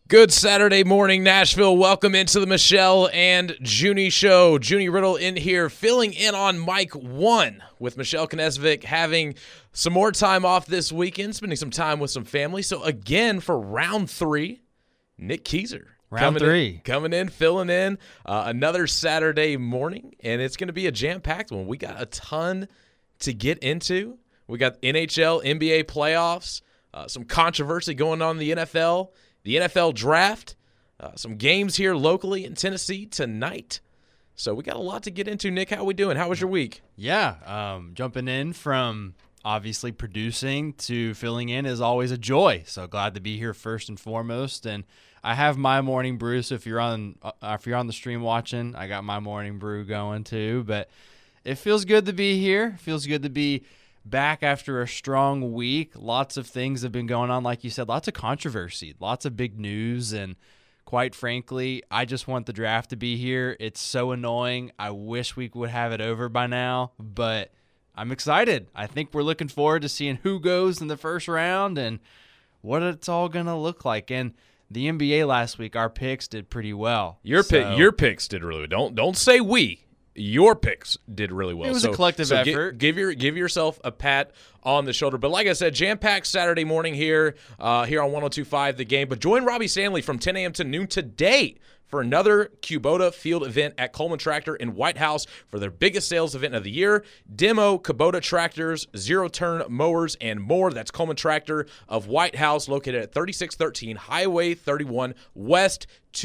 Good Saturday morning, Nashville. Welcome into the Michelle and Junie Show. Junie Riddle in here, filling in on Mike 1 with Michelle Knezovic having some more time off this weekend, spending some time with some family. So again, for round 3, Nick Keyser. Coming in, filling in another Saturday morning, and it's going to be a jam-packed one. We got a ton to get into. We got NHL, NBA playoffs, some controversy going on in the NFL, the NFL draft, some games here locally in Tennessee tonight. So we got a lot to get into. Nick, how we doing? How was your week? Yeah, jumping in from obviously producing to filling in is always a joy. So glad to be here first and foremost. And I have my morning brew. So if you're on the stream watching, I got my morning brew going too. But it feels good to be here. It feels good to be back after a strong week. Lots of things have been going on, like you said, lots of controversy, lots of big news, and quite frankly, I just want the draft to be here. It's so annoying. I wish we would have it over by now, but I'm excited. I think we're looking forward to seeing who goes in the first round and what it's all going to look like. And the NBA last week, our picks did pretty well. Your picks did really well. Don't say we. Your picks did really well. It was a collective effort. Give yourself a pat on the shoulder. But like I said, jam-packed Saturday morning here on 102.5 The Game. But join Robbie Stanley from 10 a.m. to noon today for another Kubota Field event at Coleman Tractor in White House for their biggest sales event of the year. Demo, Kubota tractors, zero-turn mowers, and more. That's Coleman Tractor of White House, located at 3613 Highway 31 West,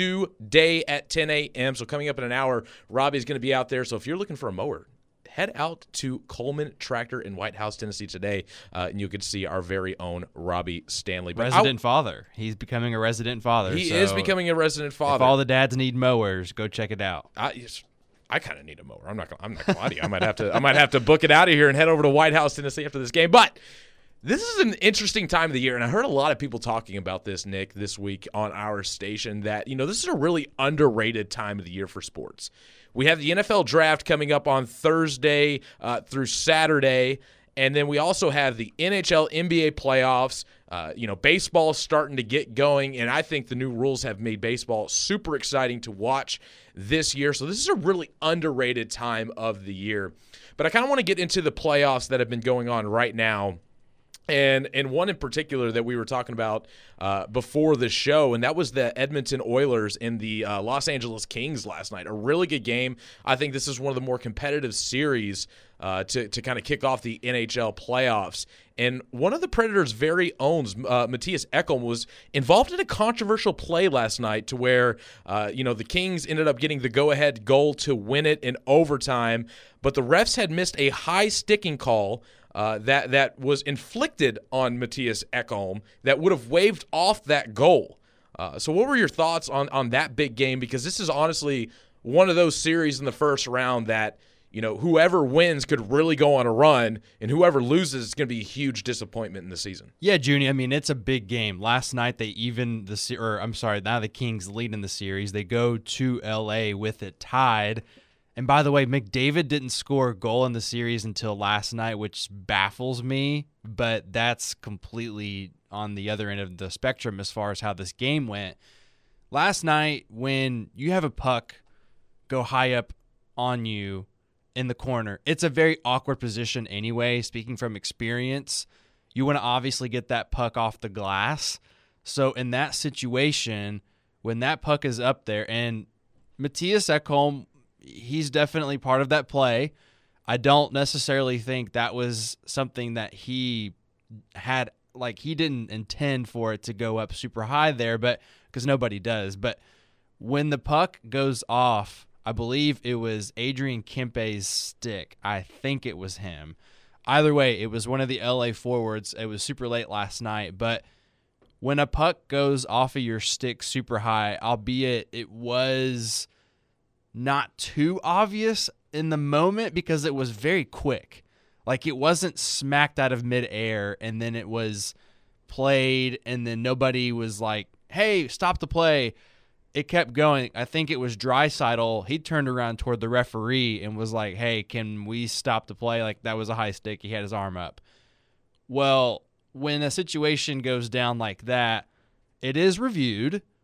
today at 10 a.m. So coming up in an hour, Robbie's going to be out there. So if you're looking for a mower, head out to Coleman Tractor in White House, Tennessee today, and you'll get to see our very own Robbie Stanley. But resident father. He's becoming a resident father. He is becoming a resident father. If all the dads need mowers, go check it out. I kind of need a mower. I'm not gonna lie to you. I might have to book it out of here and head over to White House, Tennessee after this game. But this is an interesting time of the year, and I heard a lot of people talking about this, Nick, this week on our station, that, this is a really underrated time of the year for sports. We have the NFL draft coming up on Thursday through Saturday, and then we also have the NHL, NBA playoffs. Baseball starting to get going, and I think the new rules have made baseball super exciting to watch this year. So this is a really underrated time of the year. But I kind of want to get into the playoffs that have been going on right now. And one in particular that we were talking about before the show, and that was the Edmonton Oilers and the Los Angeles Kings last night. A really good game. I think this is one of the more competitive series to kind of kick off the NHL playoffs. And one of the Predators' very own, Matthias Ekholm, was involved in a controversial play last night to where, the Kings ended up getting the go-ahead goal to win it in overtime, but the refs had missed a high sticking call that was inflicted on Matthias Ekholm that would have waved off that goal. So what were your thoughts on that big game? Because this is honestly one of those series in the first round that, whoever wins could really go on a run, and whoever loses is going to be a huge disappointment in the season. Yeah, Junie, it's a big game. Last night now the Kings lead in the series. They go to L.A. with it tied. And by the way, McDavid didn't score a goal in the series until last night, which baffles me, but that's completely on the other end of the spectrum as far as how this game went. Last night, when you have a puck go high up on you in the corner, it's a very awkward position anyway. Speaking from experience, you want to obviously get that puck off the glass. So in that situation, when that puck is up there, and Matthias Ekholm, he's definitely part of that play. I don't necessarily think that was something that he had, he didn't intend for it to go up super high there, but because nobody does. But when the puck goes off, I believe it was Adrian Kempe's stick. I think it was him. Either way, it was one of the LA forwards. It was super late last night, but when a puck goes off of your stick super high, albeit it was not too obvious in the moment because it was very quick. It wasn't smacked out of midair and then it was played and then nobody was like, hey, stop the play. It kept going. I think it was Draisaitl. He turned around toward the referee and was like, hey, can we stop the play? That was a high stick. He had his arm up. Well, when a situation goes down like that, it is reviewed,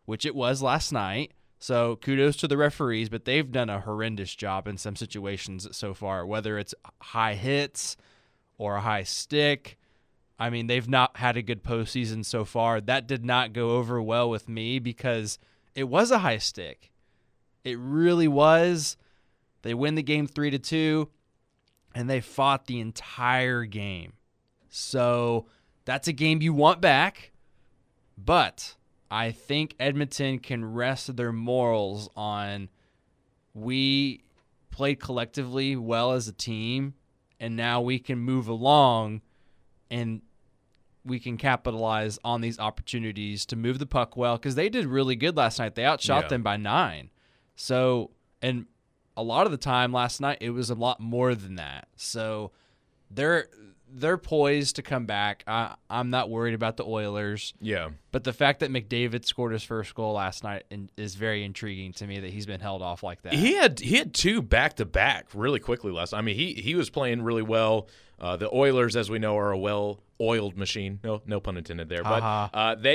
which it was last night. So kudos to the referees, but they've done a horrendous job in some situations so far, whether it's high hits or a high stick. I mean, they've not had a good postseason so far. That did not go over well with me because it was a high stick. It really was. They win the game 3-2, and they fought the entire game. So that's a game you want back, but I think Edmonton can rest their morals on we played collectively well as a team, and now we can move along and we can capitalize on these opportunities to move the puck well, because they did really good last night. They outshot them by 9. So, and a lot of the time last night, it was a lot more than that. So they're poised to come back. I'm not worried about the Oilers. Yeah. But the fact that McDavid scored his first goal last night is very intriguing to me, that he's been held off like that. He had 2 back-to-back really quickly last night. I mean, he was playing really well. The Oilers, as we know, are a well-oiled machine. No pun intended there. But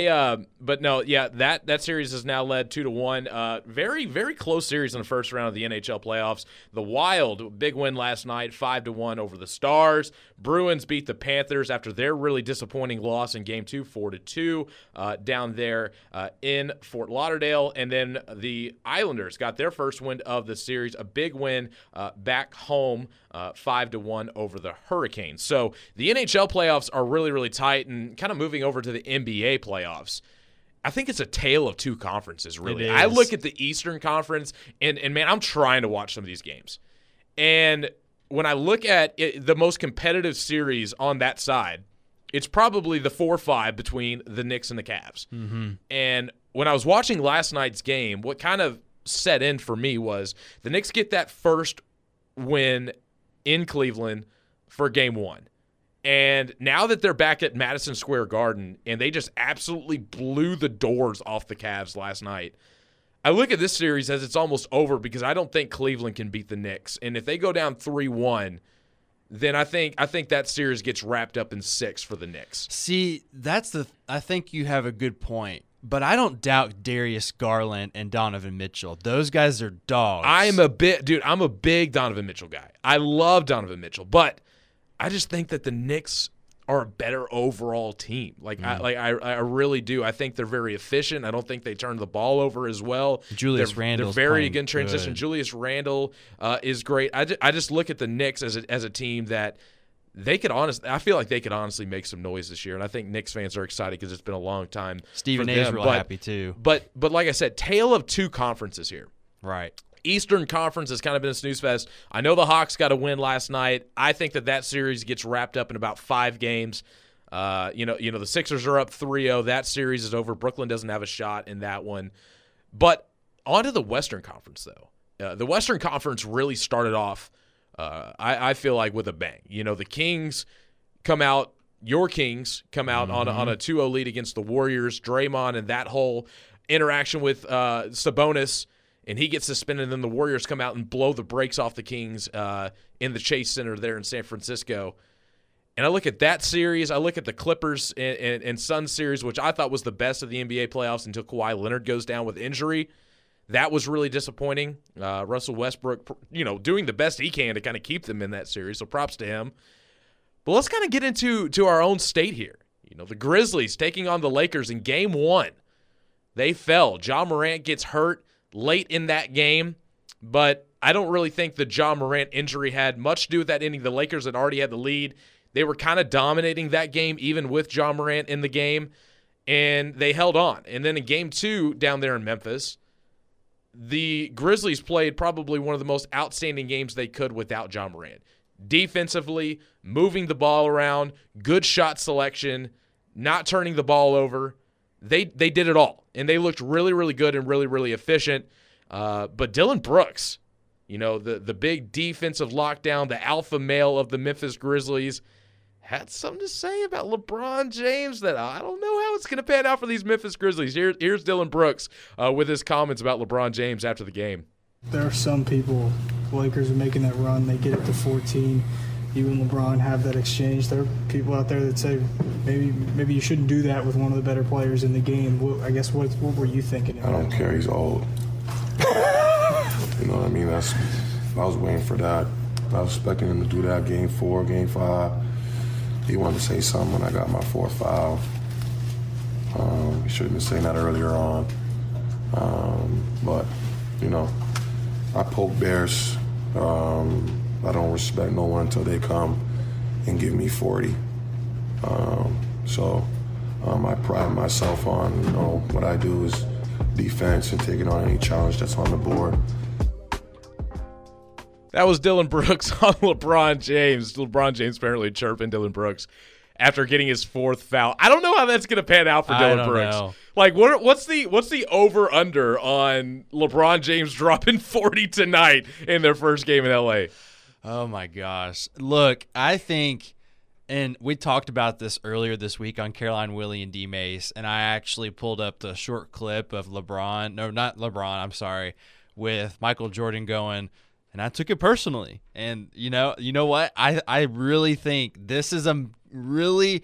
that series has now led 2-1. Very, very close series in the first round of the NHL playoffs. The Wild, big win last night, 5-1 over the Stars. Bruins beat the Panthers after their really disappointing loss in Game 2, 4-2, down there in Fort Lauderdale. And then the Islanders got their first win of the series, a big win back home, 5-1 over the Hurricanes. So the NHL playoffs are really, really tight, and kind of moving over to the NBA playoffs. I think it's a tale of two conferences, really. I look at the Eastern Conference, and man, I'm trying to watch some of these games. And when I look at it, the most competitive series on that side, it's probably the 4-5 between the Knicks and the Cavs. Mm-hmm. And when I was watching last night's game, what kind of set in for me was the Knicks get that first win in Cleveland for Game 1. And now that they're back at Madison Square Garden and they just absolutely blew the doors off the Cavs last night, I look at this series as it's almost over because I don't think Cleveland can beat the Knicks. And if they go down 3-1, then I think that series gets wrapped up in 6 for the Knicks. See, I think you have a good point. But I don't doubt Darius Garland and Donovan Mitchell. Those guys are dogs. I'm a big Donovan Mitchell guy. I love Donovan Mitchell, but I just think that the Knicks are a better overall team. I really do. I think they're very efficient. I don't think they turn the ball over as well. Julius Randle, they're very good in transition. Good. Julius Randle is great. I just look at the Knicks as a team that I feel like they could honestly make some noise this year, and I think Knicks fans are excited because it's been a long time. Stephen A is real happy too. But like I said, tale of two conferences here. Right. Eastern Conference has kind of been a snooze fest. I know the Hawks got a win last night. I think that series gets wrapped up in about 5 games. The Sixers are up 3-0. That series is over. Brooklyn doesn't have a shot in that one. But on to the Western Conference, though. The Western Conference really started off, I feel like, with a bang. The Kings come out. Your Kings come out on a 2-0 lead against the Warriors. Draymond and that whole interaction with Sabonis, and he gets suspended, and then the Warriors come out and blow the brakes off the Kings in the Chase Center there in San Francisco. And I look at that series. I look at the Clippers and Suns series, which I thought was the best of the NBA playoffs until Kawhi Leonard goes down with injury. That was really disappointing. Russell Westbrook, doing the best he can to kind of keep them in that series, so props to him. But let's kind of get into our own state here. The Grizzlies taking on the Lakers in Game 1. They fell. Ja Morant gets hurt late in that game, but I don't really think the Ja Morant injury had much to do with that inning. The Lakers had already had the lead. They were kind of dominating that game, even with Ja Morant in the game, and they held on. And then in Game 2 down there in Memphis, the Grizzlies played probably one of the most outstanding games they could without Ja Morant. Defensively, moving the ball around, good shot selection, not turning the ball over. They did it all, and they looked really, really good and really, really efficient. But Dillon Brooks, the big defensive lockdown, the alpha male of the Memphis Grizzlies, had something to say about LeBron James that I don't know how it's going to pan out for these Memphis Grizzlies. Here's Dillon Brooks with his comments about LeBron James after the game. There are some people, the Lakers are making that run, they get it to 14. you and LeBron have that exchange. There are people out there that say maybe you shouldn't do that with one of the better players in the game. I guess what were you thinking? I don't care. He's old. You know what I mean? I was waiting for that. I was expecting him to do that game 4, game 5. He wanted to say something when I got my 4th foul. He should have been saying that earlier on. But, you know, I poke bears. I don't respect no one until they come and give me 40. I pride myself on, you know, what I do is defense and taking on any challenge that's on the board. That was Dillon Brooks on LeBron James. LeBron James apparently chirping Dillon Brooks after getting his 4th foul. I don't know how that's going to pan out for Dillon Brooks. Know. Like, what's the over under on LeBron James dropping 40 tonight in their first game in LA? Oh my gosh! Look, I think, and we talked about this earlier this week on Caroline Willie and D Mace, and I actually pulled up the short clip of LeBron. No, not LeBron. I'm sorry, with Michael Jordan going. And I took it personally. And you know what? I really think this is a really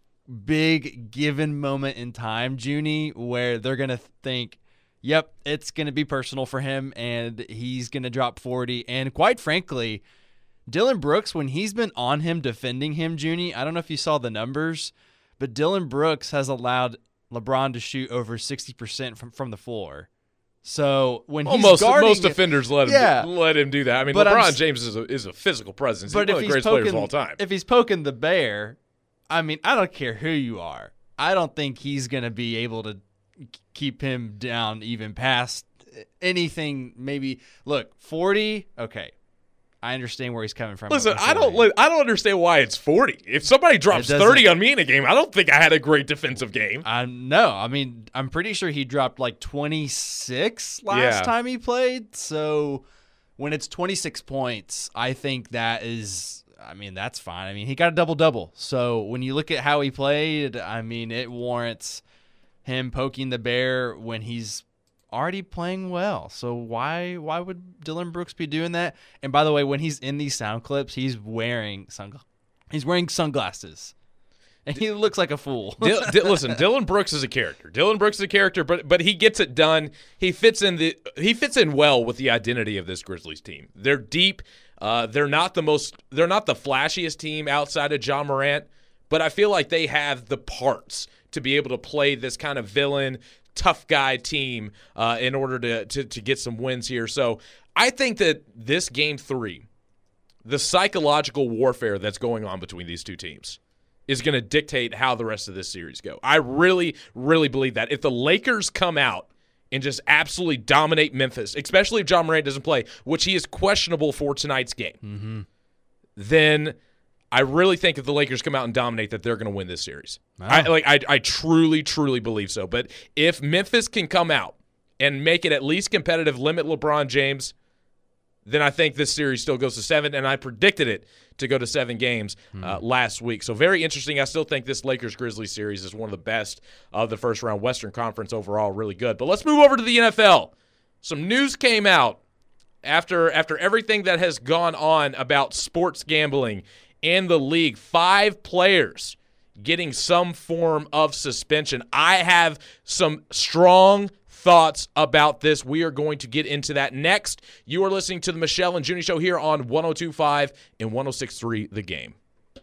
big given moment in time, Junie, where they're going to think, yep, it's going to be personal for him and he's going to drop 40. And quite frankly, Dillon Brooks, when he's been on him defending him, Junie, I don't know if you saw the numbers, but Dillon Brooks has allowed LeBron to shoot over 60% from the floor. So when he's guarding, most defenders let him do that. I mean, but LeBron James is a physical presence. He's one of the greatest players of all time. If he's poking the bear, I mean, I don't care who you are. I don't think he's going to be able to keep him down even past anything. Maybe look 40. Okay, I understand where he's coming from. Listen, I don't understand why it's 40. If somebody drops 30 on me in a game, I don't think I had a great defensive game. No, I mean, I'm pretty sure he dropped like 26 last time he played. So when it's 26 points, I think that is, I mean, that's fine. I mean, he got a double-double. So when you look at how he played, I mean, it warrants him poking the bear when he's already playing well. So why would Dillon Brooks be doing that? And by the way, when he's in these sound clips, he's wearing sunglasses. And he looks like a fool. Listen, Dillon Brooks is a character. Dillon Brooks is a character, but he gets it done. He fits in well with the identity of this Grizzlies team. They're deep. They're not the flashiest team outside of Ja Morant, but I feel like they have the parts to be able to play this kind of villain, tough guy team in order to get some wins here. So I think that this game 3, the psychological warfare that's going on between these two teams is going to dictate how the rest of this series go. I really, really believe that. If the Lakers come out and just absolutely dominate Memphis, especially if Ja Morant doesn't play, which he is questionable for tonight's game, then I really think if the Lakers come out and dominate that they're going to win this series. Wow. I truly, truly believe so. But if Memphis can come out and make it at least competitive, limit LeBron James, then I think this series still goes to 7, and I predicted it to go to 7 games last week. So very interesting. I still think this Lakers-Grizzlies series is one of the best of the first-round Western Conference overall, really good. But let's move over to the NFL. Some news came out after everything that has gone on about sports gambling in the league. 5 players getting some form of suspension. I have some strong thoughts about this. We are going to get into that next. You are listening to the Michelle and Junie Show here on 102.5 and 106.3 The Game.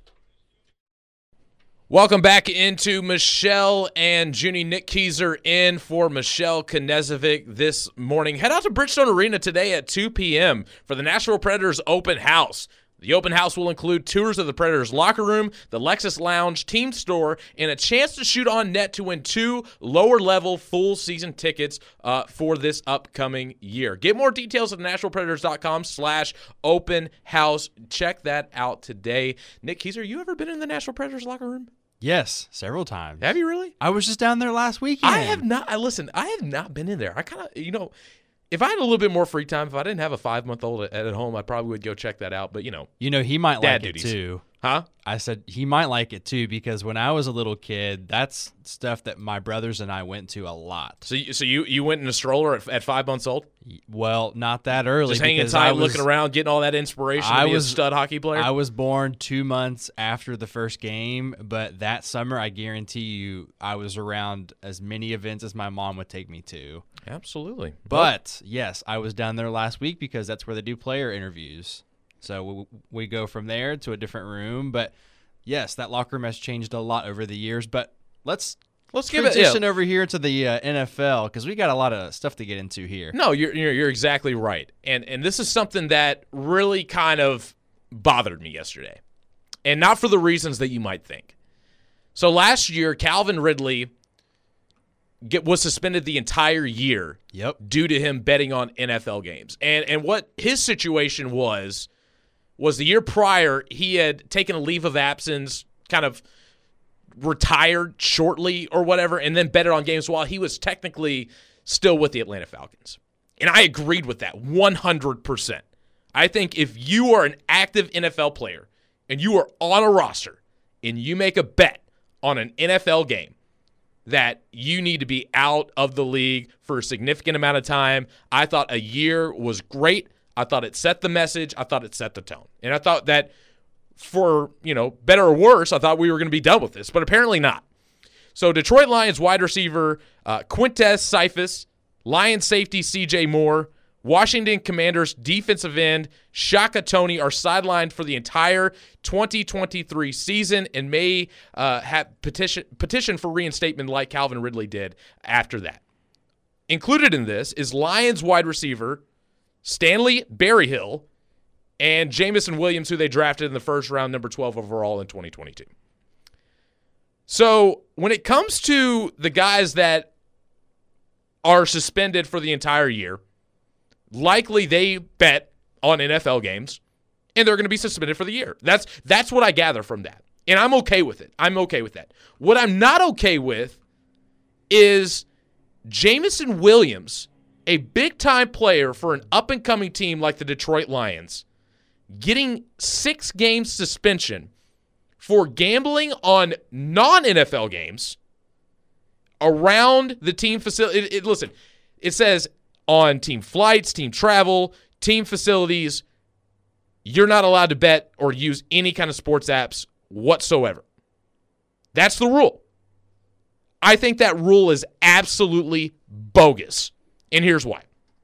Welcome back into Michelle and Junie. Nick Keyser in for Michelle Knezovic this morning. Head out to Bridgestone Arena today at 2 p.m. for the Nashville Predators open house. The open house will include tours of the Predators locker room, the Lexus Lounge, team store, and a chance to shoot on net to win 2 lower-level full-season tickets for this upcoming year. Get more details at NashvillePredators.com/open house. Check that out today. Nick Keyser, you ever been in the Nashville Predators locker room? Yes, several times. Have you really? I was just down there last weekend. I have not. I have not been in there. I kind of, if I had a little bit more free time, if I didn't have a 5-month-old at home, I probably would go check that out. But, he might like it too. Huh? I said he might like it too because when I was a little kid, that's stuff that my brothers and I went to a lot. So you went in a stroller at 5 months old? Well, not that early. Just hanging tight, looking around, getting all that inspiration to be a stud hockey player? I was born 2 months after the first game, but that summer, I guarantee you, I was around as many events as my mom would take me to. Absolutely. But, yes, I was down there last week because that's where they do player interviews. So we go from there to a different room. But, yes, that locker room has changed a lot over the years. But let's transition over here to the NFL because we got a lot of stuff to get into here. No, you're exactly right. And this is something that really kind of bothered me yesterday. And not for the reasons that you might think. So last year, Calvin Ridley was suspended the entire year due to him betting on NFL games. And what his situation was the year prior, he had taken a leave of absence, kind of retired shortly or whatever, and then betted on games while he was technically still with the Atlanta Falcons. And I agreed with that 100%. I think if you are an active NFL player and you are on a roster and you make a bet on an NFL game, that you need to be out of the league for a significant amount of time. I thought a year was great. I thought it set the message. I thought it set the tone. And I thought that for, better or worse, I thought we were going to be done with this, but apparently not. So Detroit Lions wide receiver Quintez Cephus, Lions safety C.J. Moore, Washington Commanders defensive end Shaka Toney are sidelined for the entire 2023 season and may have petition for reinstatement like Calvin Ridley did after that. Included in this is Lions wide receiver Stanley Berryhill and Jameson Williams, who they drafted in the first round, number 12 overall in 2022. So when it comes to the guys that are suspended for the entire year, likely they bet on NFL games, and they're going to be suspended for the year. That's what I gather from that. And I'm okay with it. I'm okay with that. What I'm not okay with is Jameson Williams, a big-time player for an up-and-coming team like the Detroit Lions, getting 6 games suspension for gambling on non-NFL games around the team facility. Listen, it says on team flights, team travel, team facilities, you're not allowed to bet or use any kind of sports apps whatsoever. That's the rule. I think that rule is absolutely bogus. And here's why.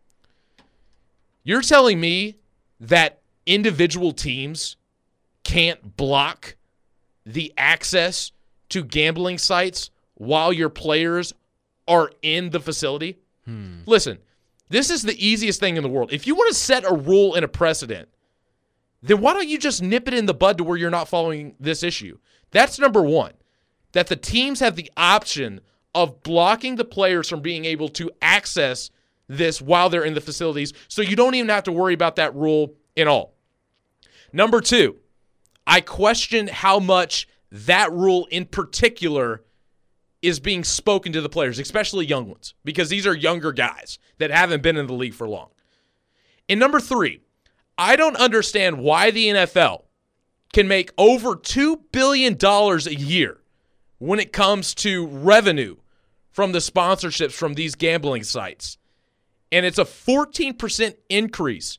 You're telling me that individual teams can't block the access to gambling sites while your players are in the facility? Listen, this is the easiest thing in the world. If you want to set a rule and a precedent, then why don't you just nip it in the bud to where you're not following this issue? That's number one, that the teams have the option of blocking the players from being able to access this while they're in the facilities, so you don't even have to worry about that rule at all. Number two, I question how much that rule in particular is being spoken to the players, especially young ones, because these are younger guys that haven't been in the league for long. And number three, I don't understand why the NFL can make over $2 billion a year when it comes to revenue from the sponsorships from these gambling sites. And it's a 14% increase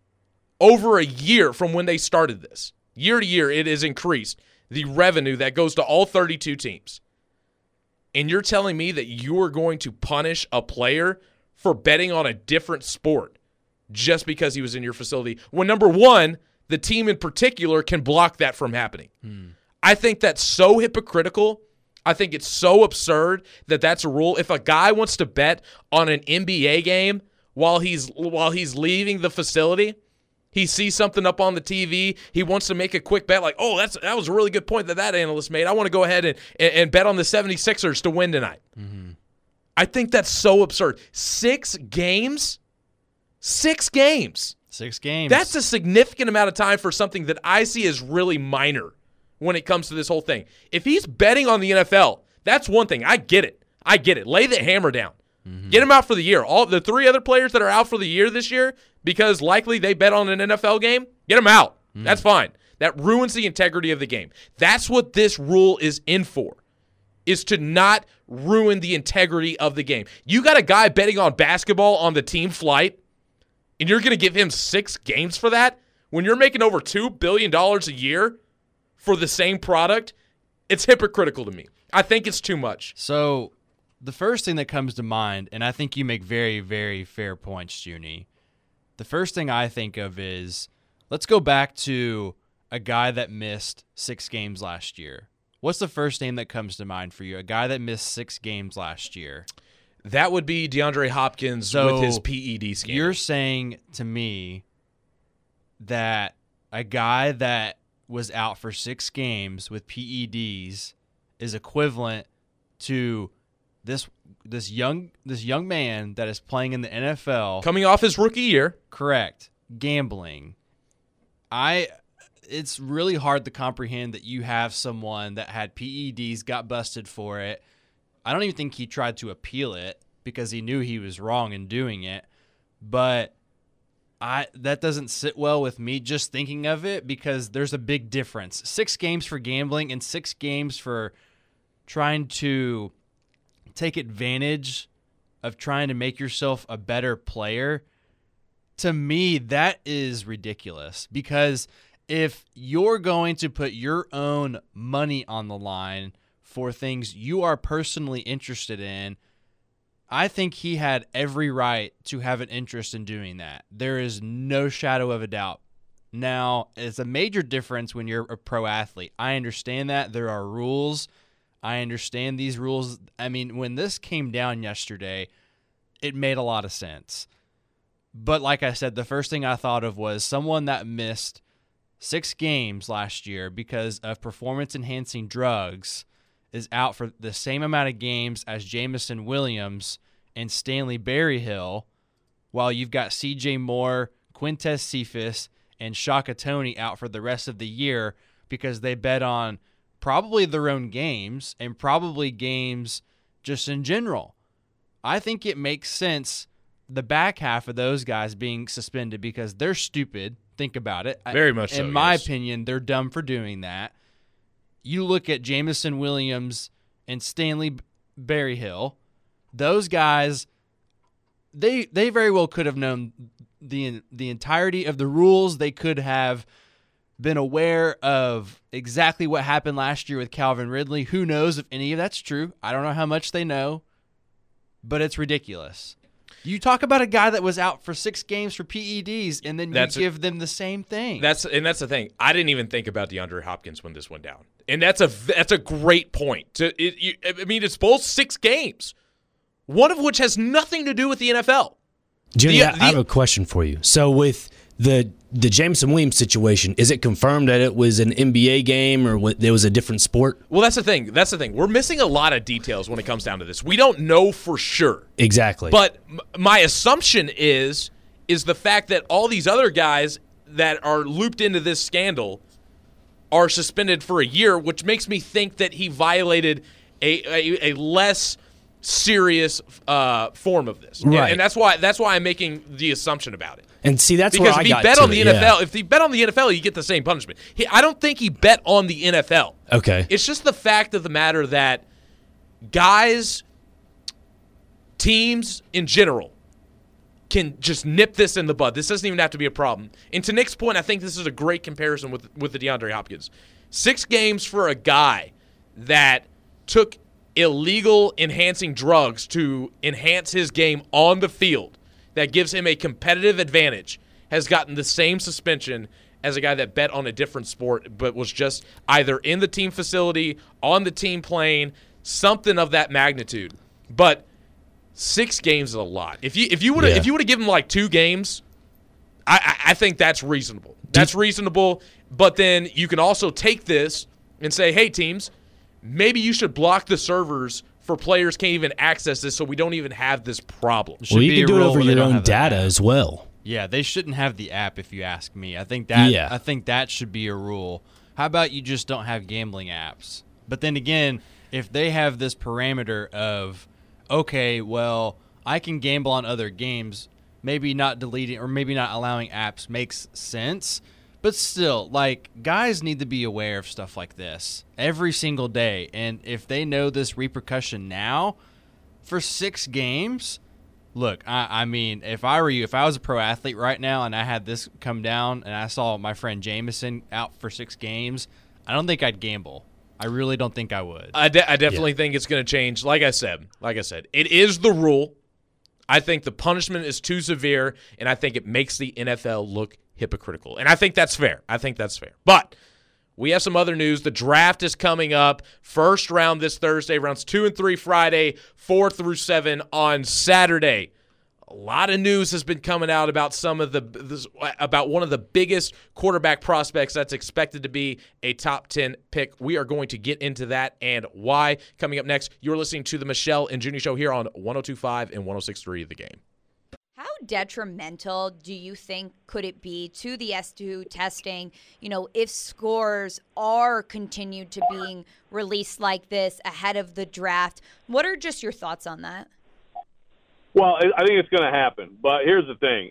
over a year from when they started this. Year to year, it has increased the revenue that goes to all 32 teams. And you're telling me that you are going to punish a player for betting on a different sport just because he was in your facility, when number one, the team in particular can block that from happening. I think that's so hypocritical. I think it's so absurd that that's a rule. If a guy wants to bet on an NBA game while he's leaving the facility, he sees something up on the TV, he wants to make a quick bet like, oh, that was a really good point that analyst made. I want to go ahead and bet on the 76ers to win tonight. I think that's so absurd. 6 games? 6 games. 6 games. That's a significant amount of time for something that I see as really minor when it comes to this whole thing. If he's betting on the NFL, that's one thing. I get it. Lay the hammer down. Get him out for the year. All the 3 other players that are out for the year this year because likely they bet on an NFL game, get them out. That's fine. That ruins the integrity of the game. That's what this rule is in for, is to not ruin the integrity of the game. You got a guy betting on basketball on the team flight, and you're going to give him 6 games for that? When you're making over $2 billion a year for the same product, it's hypocritical to me. I think it's too much. So the first thing that comes to mind, and I think you make very, very fair points, Junie. The first thing I think of is, let's go back to a guy that missed 6 games last year. What's the first name that comes to mind for you? A guy that missed 6 games last year. That would be DeAndre Hopkins with his PED scandal. You're saying to me that a guy that was out for 6 games with PEDs is equivalent to this young man that is playing in the NFL, coming off his rookie year. Correct. Gambling. It's really hard to comprehend that you have someone that had PEDs, got busted for it. I don't even think he tried to appeal it because he knew he was wrong in doing it. But that doesn't sit well with me just thinking of it, because there's a big difference. 6 games for gambling and 6 games for trying to take advantage of trying to make yourself a better player. To me, that is ridiculous, because if you're going to put your own money on the line for things you are personally interested in, I think he had every right to have an interest in doing that. There is no shadow of a doubt. Now, it's a major difference when you're a pro athlete. I understand that. There are rules. I understand these rules. I mean, when this came down yesterday, it made a lot of sense. But like I said, the first thing I thought of was someone that missed 6 games last year because of performance-enhancing drugs is out for the same amount of games as Jameson Williams and Stanley Berryhill, while you've got C.J. Moore, Quintez Cephas, and Shaka Toney out for the rest of the year because they bet on probably their own games and probably games just in general. I think it makes sense, the back half of those guys being suspended, because they're stupid. Think about it. Very much so, in my yes. opinion, they're dumb for doing that. You look at Jameson Williams and Stanley Berryhill, those guys, they very well could have known the entirety of the rules. They could have been aware of exactly what happened last year with Calvin Ridley. Who knows if any of that's true? I don't know how much they know, but it's ridiculous. You talk about a guy that was out for 6 games for PEDs, and then you give them the same thing. That's the thing. I didn't even think about DeAndre Hopkins when this went down, and that's a great point. It's both 6 games, one of which has nothing to do with the NFL. Jimmy, I have a question for you. So with the Jameson Williams situation, is it confirmed that it was an NBA game or there was a different sport? Well, that's the thing. We're missing a lot of details when it comes down to this. We don't know for sure. Exactly. But my assumption is the fact that all these other guys that are looped into this scandal are suspended for a year, which makes me think that he violated a less serious form of this. Right. And that's why I'm making the assumption about it. And see, that's because where I got if he bet to on the it, NFL, yeah. if he bet on the NFL, you get the same punishment. I don't think he bet on the NFL. Okay. It's just the fact of the matter that guys, teams in general, can just nip this in the bud. This doesn't even have to be a problem. And to Nick's point, I think this is a great comparison with the DeAndre Hopkins. 6 games for a guy that took illegal enhancing drugs to enhance his game on the field that gives him a competitive advantage has gotten the same suspension as a guy that bet on a different sport but was just either in the team facility, on the team plane, something of that magnitude. But 6 games is a lot. If you would have given him like 2 games, I think that's reasonable. That's reasonable. But then you can also take this and say, hey, teams, maybe you should block the servers for players can't even access this so we don't even have this problem. Well, you can do it over your own data as well. Yeah, they shouldn't have the app if you ask me. I think that should be a rule. How about you just don't have gambling apps? But then again, if they have this parameter of, okay, well, I can gamble on other games, maybe not deleting or maybe not allowing apps makes sense. But still, like, guys need to be aware of stuff like this every single day. And if they know this repercussion now for 6 games, look, I mean, if I were you, if I was a pro athlete right now and I had this come down and I saw my friend Jameson out for 6 games, I don't think I'd gamble. I really don't think I would. I definitely think it's going to change. Like I said, it is the rule. I think the punishment is too severe, and I think it makes the NFL look hypocritical. And I think that's fair. But we have some other news. The draft is coming up. First round this Thursday, rounds 2 and 3 Friday, 4 through 7 on Saturday. A lot of news has been coming out about about one of the biggest quarterback prospects that's expected to be a top 10 pick. We are going to get into that and why. Coming up next, you're listening to the Michelle and Junie Show here on 102.5 and 106.3 The Game. How detrimental do you think could it be to the S2 testing, if scores are continued to being released like this ahead of the draft? What are just your thoughts on that? Well, I think it's going to happen. But here's the thing.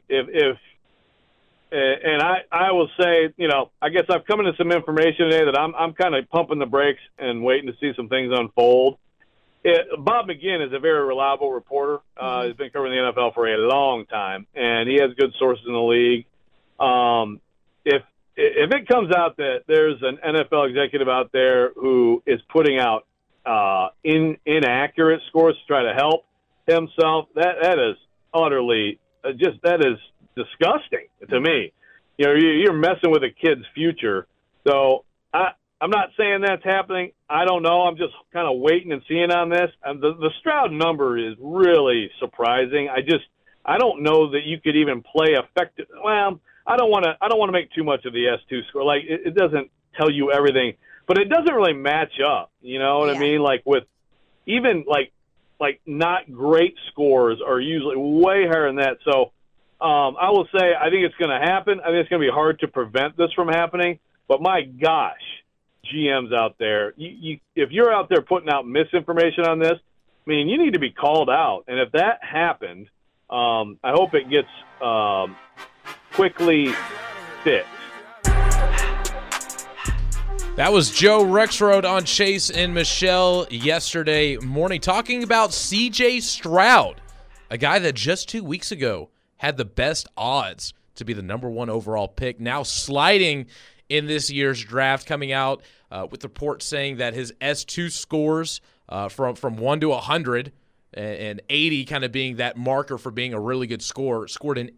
I will say, I guess I've come into some information today that I'm kind of pumping the brakes and waiting to see some things unfold. Bob McGinn is a very reliable reporter. He's been covering the NFL for a long time, and he has good sources in the league. If it comes out that there's an NFL executive out there who is putting out inaccurate scores to try to help himself, that is utterly that is disgusting to me. You're messing with a kid's future. So I'm not saying that's happening. I don't know. I'm just kind of waiting and seeing on this. The Stroud number is really surprising. I don't know that you could even play effective. Well, I don't want to make too much of the S2 score. Like it doesn't tell you everything, but it doesn't really match up. You know what I mean? Like with even like not great scores are usually way higher than that. So I will say I think it's going to happen. I think it's going to be hard to prevent this from happening. But my gosh, GMs out there, if you're out there putting out misinformation on this, I mean, you need to be called out. And if that happened, I hope it gets quickly fixed. That was Joe Rexrode on Chase and Michelle yesterday morning talking about C.J. Stroud, a guy that just 2 weeks ago had the best odds to be the number 1 overall pick, now sliding in this year's draft, coming out with reports saying that his S2 scores from 1 to 100 and 80 kind of being that marker for being a really good scorer, scored an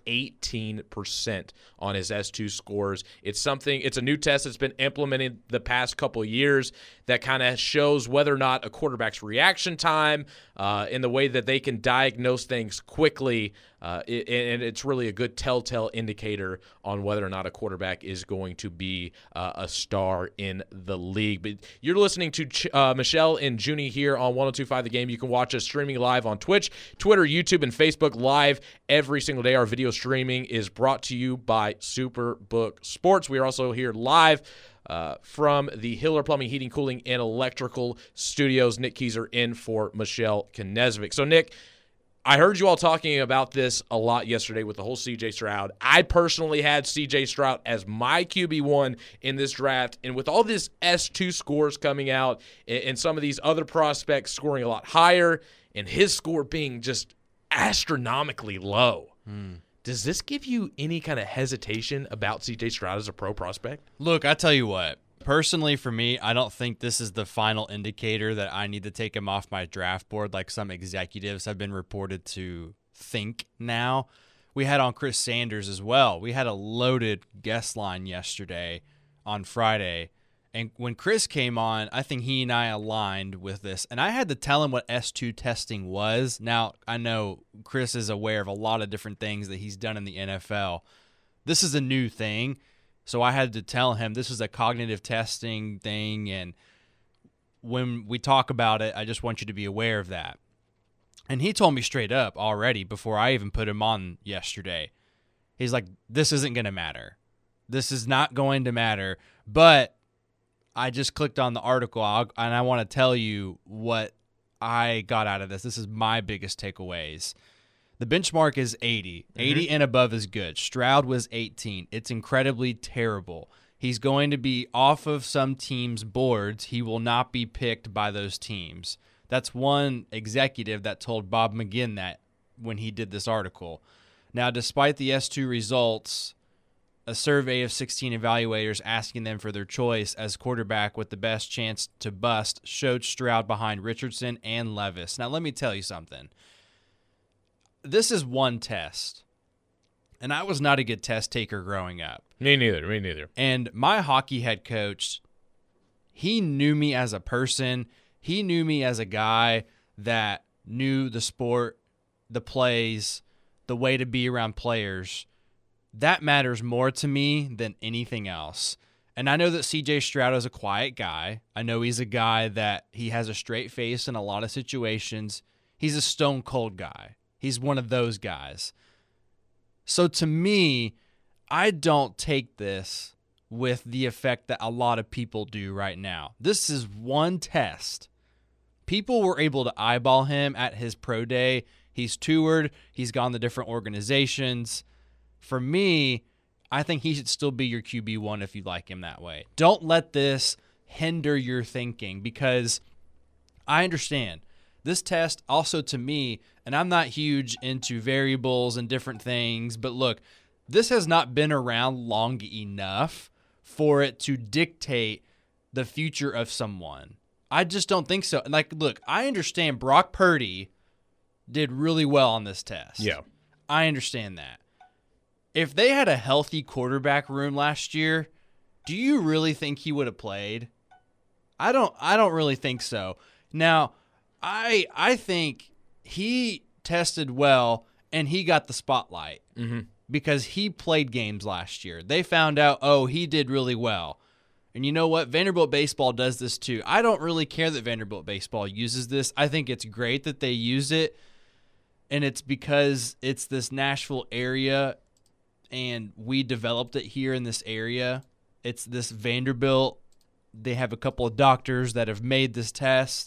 18% on his S2 scores. It's a new test that's been implemented the past couple of years that kind of shows whether or not a quarterback's reaction time in the way that they can diagnose things quickly, and it's really a good telltale indicator on whether or not a quarterback is going to be a star in the league. But you're listening to Michelle and Junie here on 102.5 The Game. You can watch us streaming live on Twitch, Twitter, YouTube, and Facebook live every single day. Our video streaming is brought to you by Superbook Sports. We are also here live from the Hiller Plumbing, Heating, Cooling, and Electrical Studios. Nick Keyser in for Michelle Knezovic. So, Nick, I heard you all talking about this a lot yesterday with the whole C.J. Stroud. I personally had C.J. Stroud as my QB1 in this draft, and with all this S2 scores coming out and some of these other prospects scoring a lot higher and his score being just astronomically low, does this give you any kind of hesitation about C.J. Stroud as a pro prospect? Look, I tell you what. Personally, for me, I don't think this is the final indicator that I need to take him off my draft board like some executives have been reported to think now. We had on Chris Sanders as well. We had a loaded guest line yesterday on Friday. And when Chris came on, I think he and I aligned with this. And I had to tell him what S2 testing was. Now, I know Chris is aware of a lot of different things that he's done in the NFL. This is a new thing. So I had to tell him this is a cognitive testing thing, and when we talk about it, I just want you to be aware of that. And he told me straight up already before I even put him on yesterday. He's like, this isn't going to matter. This is not going to matter. But I just clicked on the article, and I want to tell you what I got out of this. This is my biggest takeaways. The benchmark is 80. 80 and above is good. Stroud was 18. It's incredibly terrible. He's going to be off of some teams' boards. He will not be picked by those teams. That's one executive that told Bob McGinn that when he did this article. Now, despite the S2 results, a survey of 16 evaluators asking them for their choice as quarterback with the best chance to bust showed Stroud behind Richardson and Levis. Now, let me tell you something. This is one test, and I was not a good test taker growing up. Me neither. And my hockey head coach, he knew me as a person. He knew me as a guy that knew the sport, the plays, the way to be around players. That matters more to me than anything else. And I know that CJ Stroud is a quiet guy. I know he's a guy that he has a straight face in a lot of situations. He's a stone cold guy. He's one of those guys. So to me, I don't take this with the effect that a lot of people do right now. This is one test. People were able to eyeball him at his pro day. He's toured. He's gone to different organizations. For me, I think he should still be your QB1 if you like him that way. Don't let this hinder your thinking, because I understand this test also to me, and I'm not huge into variables and different things, but look, this has not been around long enough for it to dictate the future of someone. I just don't think so. Like, look, I understand Brock Purdy did really well on this test. Yeah. I understand that. If they had a healthy quarterback room last year, do you really think he would have played? I don't really think so. Now, I think he tested well and he got the spotlight because he played games last year. They found out, oh, he did really well. And you know what? Vanderbilt baseball does this too. I don't really care that Vanderbilt baseball uses this. I think it's great that they use it, and it's because it's this Nashville area and we developed it here in this area. It's this Vanderbilt. They have a couple of doctors that have made this test.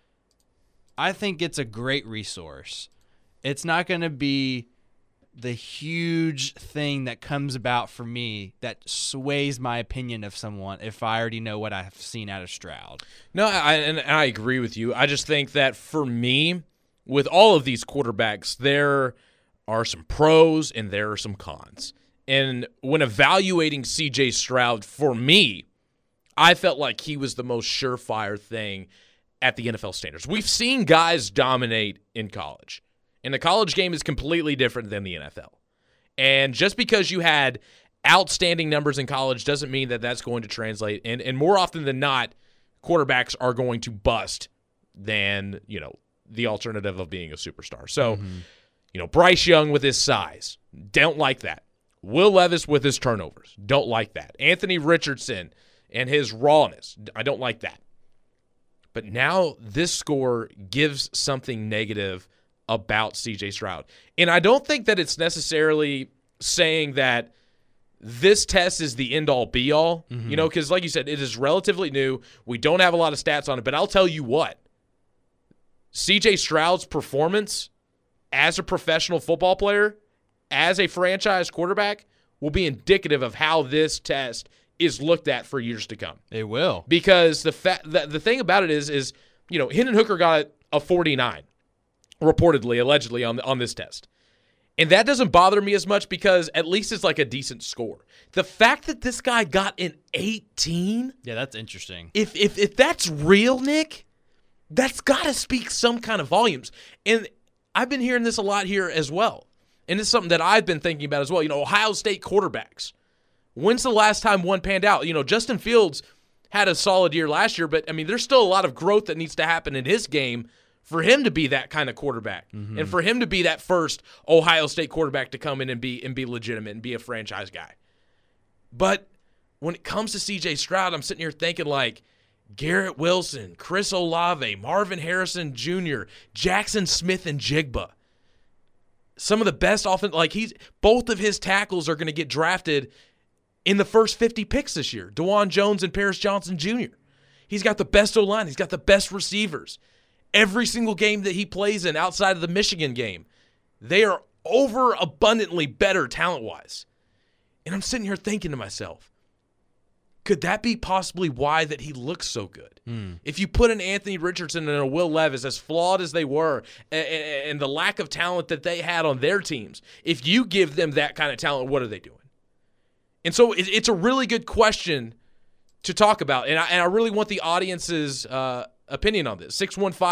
I think it's a great resource. It's not going to be the huge thing that comes about for me that sways my opinion of someone if I already know what I've seen out of Stroud. No, I agree with you. I just think that for me, with all of these quarterbacks, there are some pros and there are some cons. And when evaluating CJ Stroud, for me, I felt like he was the most surefire thing at the NFL standards. We've seen guys dominate in college, and the college game is completely different than the NFL. And just because you had outstanding numbers in college doesn't mean that that's going to translate. And more often than not, quarterbacks are going to bust than, the alternative of being a superstar. So, Bryce Young with his size, don't like that. Will Levis with his turnovers, don't like that. Anthony Richardson and his rawness, I don't like that. But now this score gives something negative about CJ Stroud. And I don't think that it's necessarily saying that this test is the end-all, be-all, because like you said, it is relatively new. We don't have a lot of stats on it, but I'll tell you what. CJ Stroud's performance as a professional football player, as a franchise quarterback, will be indicative of how this test is looked at for years to come. It will. Because the thing about it is Hendon Hooker got a 49, reportedly, allegedly, on this test. And that doesn't bother me as much because at least it's like a decent score. The fact that this guy got an 18? Yeah, that's interesting. If that's real, Nick, that's got to speak some kind of volumes. And I've been hearing this a lot here as well. And it's something that I've been thinking about as well. Ohio State quarterbacks. When's the last time one panned out? Justin Fields had a solid year last year, but, there's still a lot of growth that needs to happen in his game for him to be that kind of quarterback and for him to be that first Ohio State quarterback to come in and be legitimate and be a franchise guy. But when it comes to C.J. Stroud, I'm sitting here thinking like Garrett Wilson, Chris Olave, Marvin Harrison Jr., Jackson Smith and Jigba. Some of the best both of his tackles are going to get drafted in the first 50 picks this year. DeJuan Jones and Paris Johnson Jr. He's got the best O-line. He's got the best receivers. Every single game that he plays in outside of the Michigan game, They are overabundantly better talent-wise. And I'm sitting here thinking to myself, could that be possibly why that he looks so good? If you put an Anthony Richardson and a Will Levis, as flawed as they were, and the lack of talent that they had on their teams, if you give them that kind of talent, what are they doing? And so it's a really good question to talk about, and I really want the audience's opinion on this.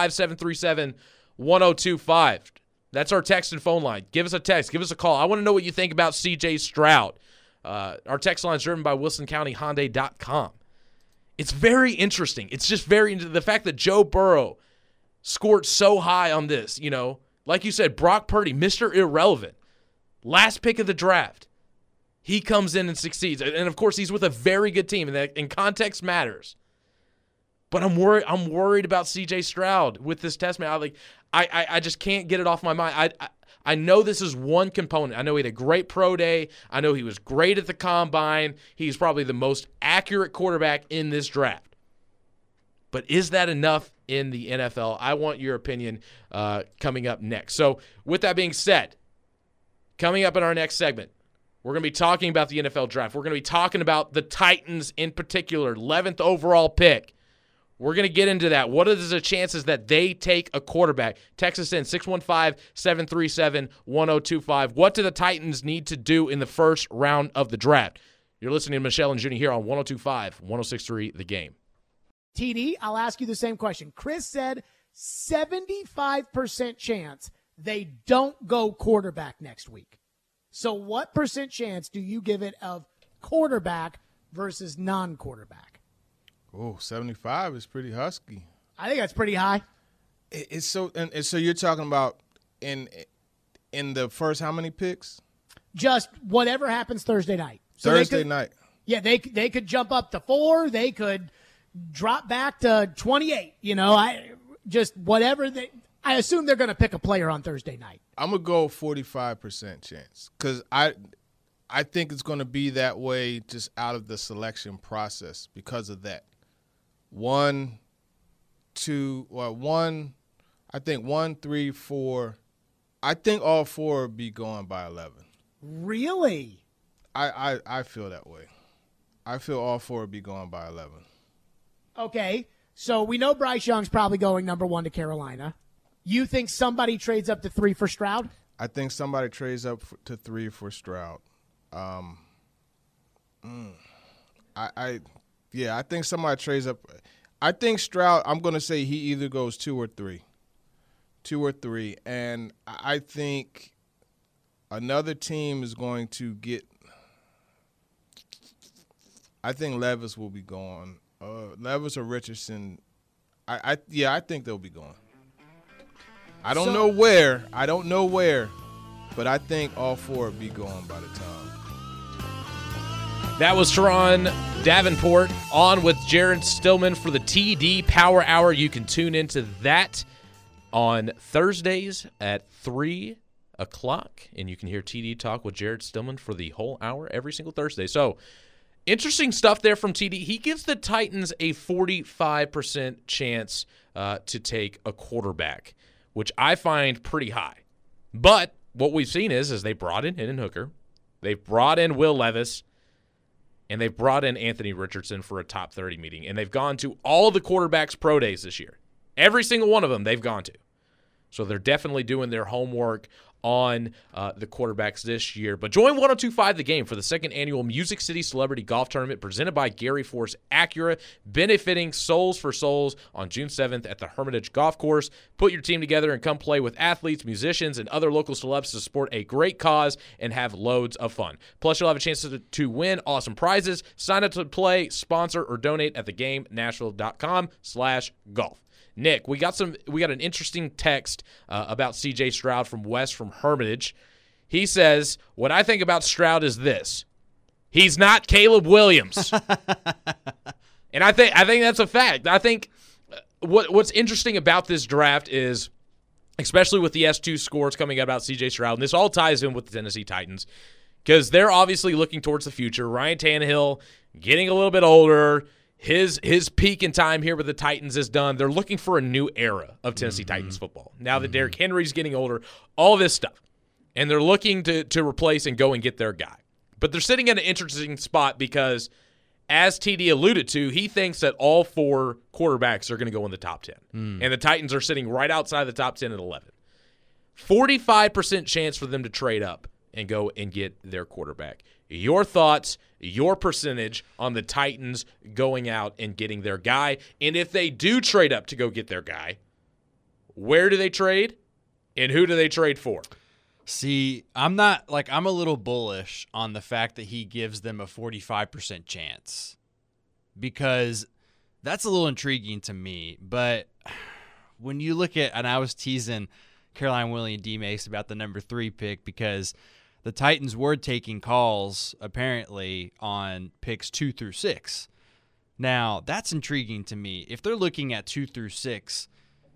615-737-1025. That's our text and phone line. Give us a text. Give us a call. I want to know what you think about C.J. Stroud. Our text line is driven by WilsonCountyHyundai.com. It's very interesting. It's just the fact that Joe Burrow scored so high on this, like you said, Brock Purdy, Mr. Irrelevant, last pick of the draft. He comes in and succeeds. And, of course, he's with a very good team, and context matters. But I'm worried about C.J. Stroud with this test match. I just can't get it off my mind. I know this is one component. I know he had a great pro day. I know he was great at the combine. He's probably the most accurate quarterback in this draft. But is that enough in the NFL? I want your opinion coming up next. So with that being said, coming up in our next segment, we're going to be talking about the NFL draft. We're going to be talking about the Titans in particular, 11th overall pick. We're going to get into that. What are the chances that they take a quarterback? Text us in 615-737-1025. What do the Titans need to do in the first round of the draft? You're listening to Michelle and Junie here on 102.5, 106.3 The Game. TD, I'll ask you the same question. Chris said 75% chance they don't go quarterback next week. So what percent chance do you give it of quarterback versus non-quarterback? Oh, 75 is pretty husky. I think that's pretty high. It's so, and so you're talking about in the first how many picks? Just whatever happens Thursday night. So Thursday night. Yeah, they could jump up to 4. They could drop back to 28. I assume they're going to pick a player on Thursday night. I'm gonna go 45% chance because I think it's going to be that way just out of the selection process because of that. 1, 3, 4. I think all 4 will be going by 11. Really? I feel that way. I feel all 4 will be going by 11. Okay, so we know Bryce Young's probably going number 1 to Carolina. You think somebody trades up to 3 for Stroud? I think somebody trades up to 3 for Stroud. I think somebody trades up. I think Stroud, I'm going to say he either goes 2 or 3. 2 or 3. And I think another team is going to get – I think Levis will be gone. Levis or Richardson, I think they'll be gone. I don't know where, but I think all 4 will be gone by the time. That was Teron Davenport on with Jared Stillman for the TD Power Hour. You can tune into that on Thursdays at 3 o'clock, and you can hear TD talk with Jared Stillman for the whole hour every single Thursday. So, interesting stuff there from TD. He gives the Titans a 45% chance to take a quarterback, which I find pretty high. But what we've seen is they brought in Hendon Hooker, they've brought in Will Levis, and they've brought in Anthony Richardson for a top 30 meeting. And they've gone to all the quarterbacks' pro days this year. Every single one of them they've gone to. So they're definitely doing their homework on the quarterbacks this year. But join 102.5 The Game for the second annual Music City Celebrity Golf Tournament presented by Gary Force Acura, benefiting Souls for Souls on June 7th at the Hermitage Golf Course. Put your team together and come play with athletes, musicians, and other local celebs to support a great cause and have loads of fun. Plus, you'll have a chance to win awesome prizes. Sign up to play, sponsor, or donate at thegamenashville.com/golf. Nick, we got an interesting text about C.J. Stroud from Wes from Hermitage. He says, what I think about Stroud is this. He's not Caleb Williams. And I think that's a fact. I think what's interesting about this draft is, especially with the S2 scores coming out about C.J. Stroud, and this all ties in with the Tennessee Titans, because they're obviously looking towards the future. Ryan Tannehill getting a little bit older. His peak in time here with the Titans is done. They're looking for a new era of Tennessee Titans football. Now that Derrick Henry's getting older, all this stuff. and they're looking to replace and go and get their guy. But they're sitting in an interesting spot because, as TD alluded to, he thinks that all 4 quarterbacks are going to go in the top 10. And the Titans are sitting right outside the top 10 at 11. 45% chance for them to trade up and go and get their quarterback. Your thoughts, your percentage on the Titans going out and getting their guy. And if they do trade up to go get their guy, where do they trade and who do they trade for? See, I'm a little bullish on the fact that he gives them a 45% chance because that's a little intriguing to me. But when you look at, and I was teasing Caroline Willie and D-Mace about the number 3 pick because the Titans were taking calls apparently on picks 2 through 6. Now, that's intriguing to me. If they're looking at 2 through 6,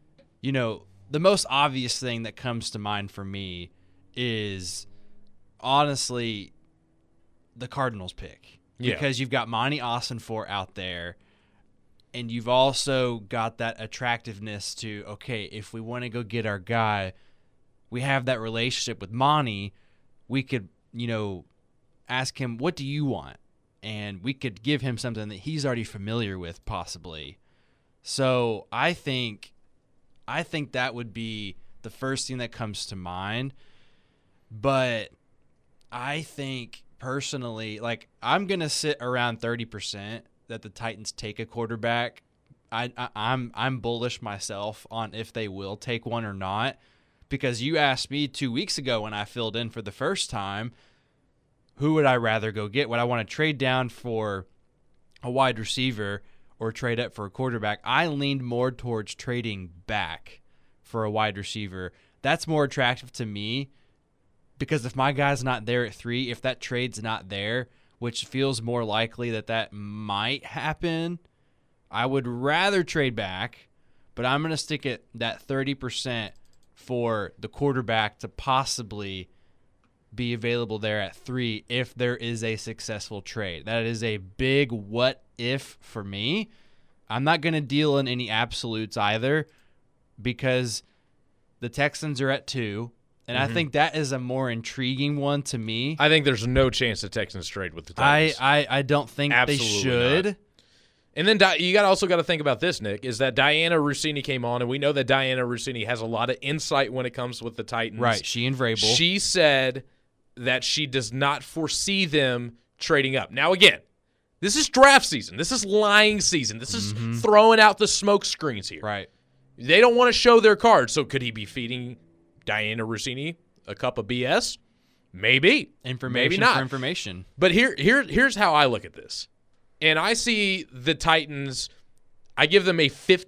the most obvious thing that comes to mind for me is honestly the Cardinals pick. Yeah. Because you've got Monty Ossenfort out there, and you've also got that attractiveness to, okay, if we want to go get our guy, we have that relationship with Monty. We could, ask him, what do you want? And we could give him something that he's already familiar with, possibly. So I think that would be the first thing that comes to mind. But I think personally, I'm going to sit around 30% that the Titans take a quarterback. I'm bullish myself on if they will take one or not, because you asked me 2 weeks ago when I filled in for the first time, who would I rather go get? Would I want to trade down for a wide receiver or trade up for a quarterback? I leaned more towards trading back for a wide receiver. That's more attractive to me because if my guy's not there at 3, if that trade's not there, which feels more likely that might happen, I would rather trade back, but I'm going to stick at that 30% for the quarterback to possibly be available there at 3 if there is a successful trade. That is a big what if for me. I'm not going to deal in any absolutes either because the Texans are at 2. And I think that is a more intriguing one to me. I think there's no chance the Texans trade with the Titans. I don't think Absolutely they should. Not. And then you also got to think about this, Nick, is that Diana Rossini came on, and we know that Diana Rossini has a lot of insight when it comes with the Titans. Right, she and Vrabel. She said that she does not foresee them trading up. Now, again, this is draft season. This is lying season. This is throwing out the smoke screens here. Right. They don't want to show their cards, so could he be feeding Diana Rossini a cup of BS? Maybe. Information Maybe not. for information. But here's how I look at this. And I see the Titans, I give them a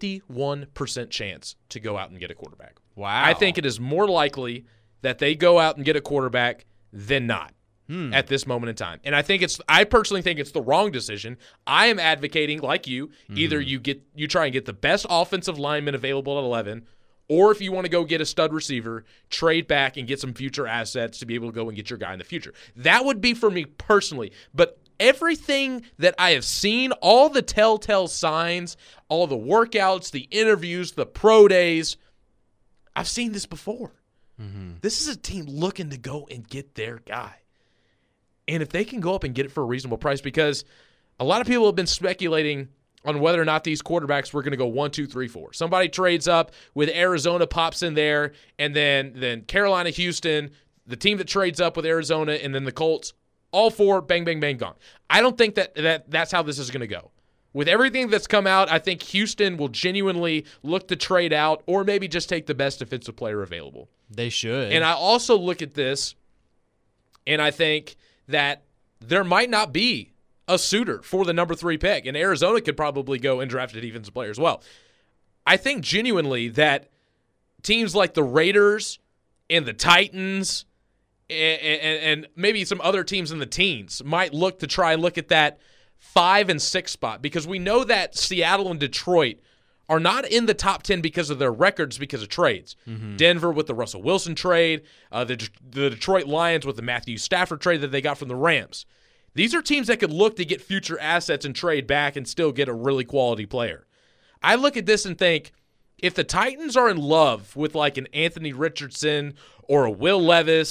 51% chance to go out and get a quarterback. Wow. I think it is more likely that they go out and get a quarterback than not at this moment in time. And I personally think it's the wrong decision. I am advocating, like you, either you try and get the best offensive lineman available at 11, or if you want to go get a stud receiver, trade back and get some future assets to be able to go and get your guy in the future. That would be for me personally. But everything that I have seen, all the telltale signs, all the workouts, the interviews, the pro days, I've seen this before. This is a team looking to go and get their guy. And if they can go up and get it for a reasonable price, because a lot of people have been speculating on whether or not these quarterbacks were going to go 1, 2, 3, 4. Somebody trades up with Arizona, pops in there, and then Carolina, Houston, the team that trades up with Arizona, and then the Colts, all 4, bang, bang, bang, gone. I don't think that's how this is going to go. With everything that's come out, I think Houston will genuinely look to trade out or maybe just take the best defensive player available. They should. And I also look at this, and I think that there might not be a suitor for the number 3 pick, and Arizona could probably go and draft a defensive player as well. I think genuinely that teams like the Raiders and the Titans and maybe some other teams in the teens might look to try and look at that 5 and 6 spot, because we know that Seattle and Detroit are not in the top 10 because of their records, because of trades. Denver with the Russell Wilson trade, the Detroit Lions with the Matthew Stafford trade that they got from the Rams. These are teams that could look to get future assets and trade back and still get a really quality player. I look at this and think, if the Titans are in love with like an Anthony Richardson or a Will Levis,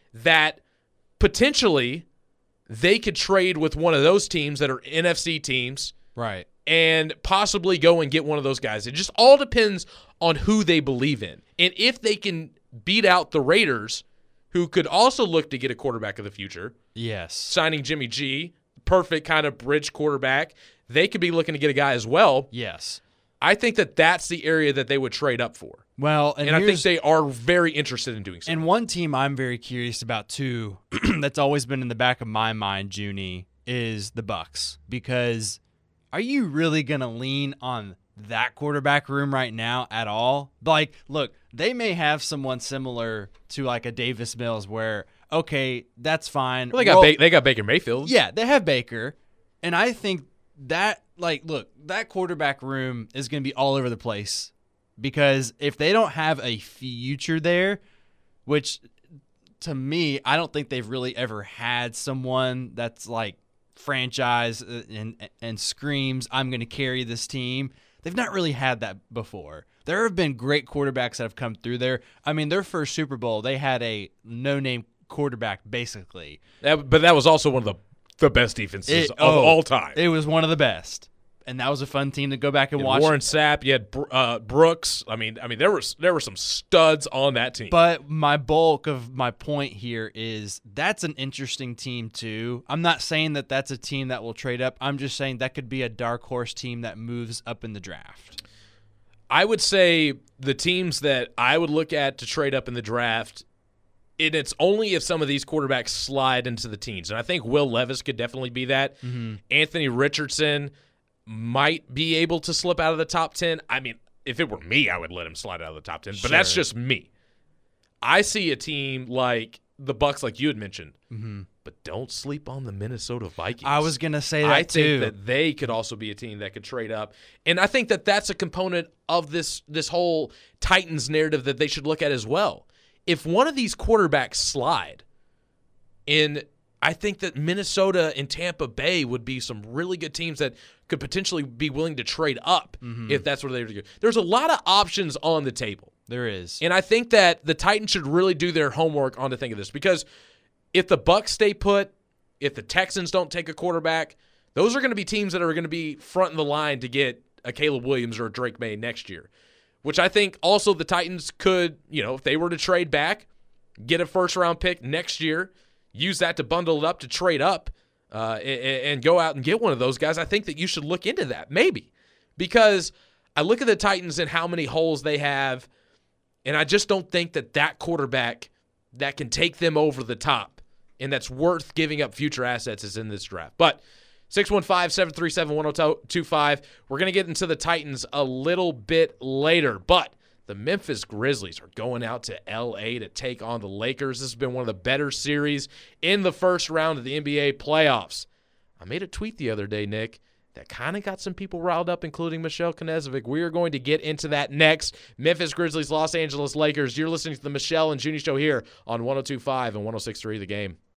that potentially they could trade with one of those teams that are NFC teams, Right. and possibly go and get one of those guys. It just all depends on who they believe in. And if they can beat out the Raiders, who could also look to get a quarterback of the future, Yes. signing Jimmy G, perfect kind of bridge quarterback, they could be looking to get a guy as well. Yes. I think that that's the area that they would trade up for. Well, And I think they are very interested in doing so. And one team I'm very curious about too, that's always been in the back of my mind, Junie, is the Bucs. Because are you really going to lean on that quarterback room right now at all? Like, look, they may have someone similar to like a Davis Mills where, okay, that's fine. Well, they got Baker Mayfield. Yeah, they have Baker. And I think that, like, look, that quarterback room is going to be all over the place because if they don't have a future there, which to me, I don't think they've really ever had someone that's like franchise and screams, I'm going to carry this team. They've not really had that before. There have been great quarterbacks that have come through there. I mean, their first Super Bowl, they had a no-name quarterback basically. But that was also one of the best defenses of all time. It was one of the best. And that was a fun team to go back and watch. Warren Sapp, you had Brooks. I mean, there were some studs on that team. But my bulk of my point here is that's an interesting team too. I'm not saying that that's a team that will trade up. I'm just saying that could be a dark horse team that moves up in the draft. I would say the teams that I would look at to trade up in the draft, and it's only if some of these quarterbacks slide into the teens. And I think Will Levis could definitely be that. Mm-hmm. Anthony Richardson might be able to slip out of the top 10. I mean, if it were me, I would let him slide out of the top 10. But that's just me. I see a team like the Bucs, like you had mentioned. Mm-hmm. But don't sleep on the Minnesota Vikings. I was going to say that I too. think that they could also be a team that could trade up. And I think that that's a component of this whole Titans narrative that they should look at as well. If one of these quarterbacks slide, and I think that Minnesota and Tampa Bay would be some really good teams that could potentially be willing to trade up if that's what they were to do. There's a lot of options on the table. There is. And I think that the Titans should really do their homework on to think of this, because if the Bucs stay put, if the Texans don't take a quarterback, those are going to be teams that are going to be front in the line to get a Caleb Williams or a Drake May next year, which I think also the Titans could, if they were to trade back, get a first-round pick next year, use that to bundle it up to trade up and go out and get one of those guys. I think that you should look into that, maybe, because I look at the Titans and how many holes they have, and I just don't think that quarterback that can take them over the top and that's worth giving up future assets is in this draft. But 615-737-1025, we're going to get into the Titans a little bit later, but the Memphis Grizzlies are going out to L.A. to take on the Lakers. This has been one of the better series in the first round of the NBA playoffs. I made a tweet the other day, Nick, that kind of got some people riled up, including Michelle Knezovic. We are going to get into that next. Memphis Grizzlies, Los Angeles Lakers. You're listening to the Michelle and Junie Show here on 102.5 and 106.3 The Game.